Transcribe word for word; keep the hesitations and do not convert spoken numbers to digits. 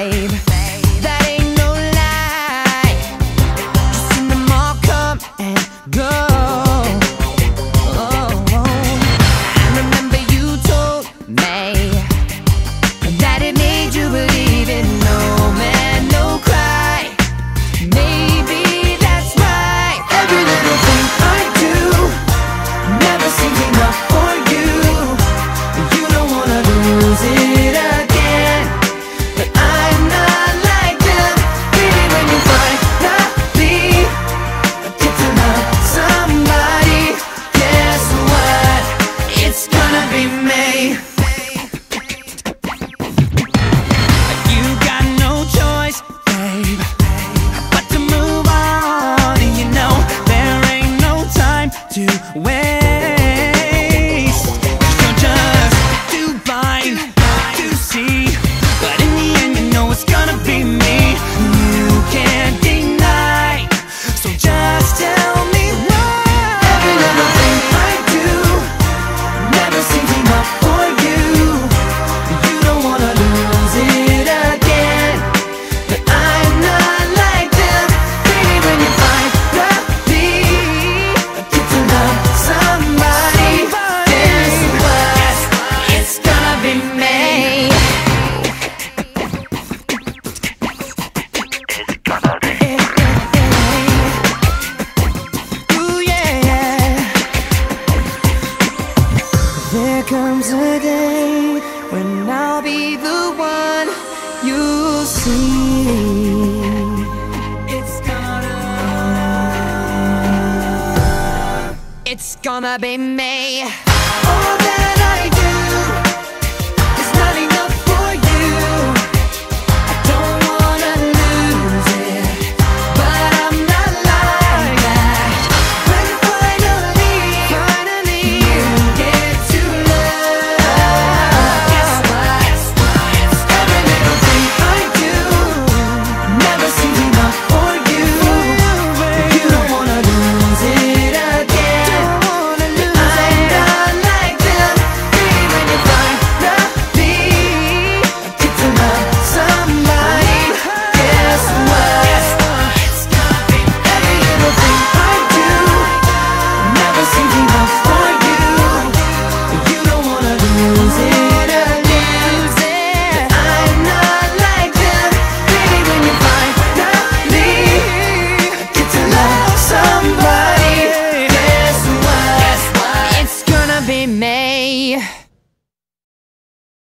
babe. That ain't no lie. Just seen them all come and go. Oh, I remember you told me that it made you believe in no man, no cry. Maybe that's right. Every little thing I do never seems enough for you. You don't wanna lose it again, but I'm not like them. Baby, when you finally get to love somebody, guess what? It's gonna be me. You got no choice, babe, but to move on. And you know there ain't no time to waste. You're just too blind to see, but in the end you know it's gonna be me. You can't deny, so just tell me why. Every little thing I do never seems enough for you. You don't wanna lose it again, but I'm not like them. Baby, when you finally get to love somebody, guess what? It's gonna be me. Ooh, yeah. There comes a day when I'll be the one you see. It's gonna, it's gonna be me. All that I do is not enough for you. I don't wanna lose it, but I'm not like that. When finally, finally you get to love, guess what? Every little thing I do never seems enough for you. You don't wanna lose it again, but I'm not like them. Baby, when you finally get to love somebody, guess what? It's gonna be every little thing I do never seems enough for you. You don't wanna lose it again, but I'm not like them. Baby, when you finally get to love somebody, guess what? It's gonna be me.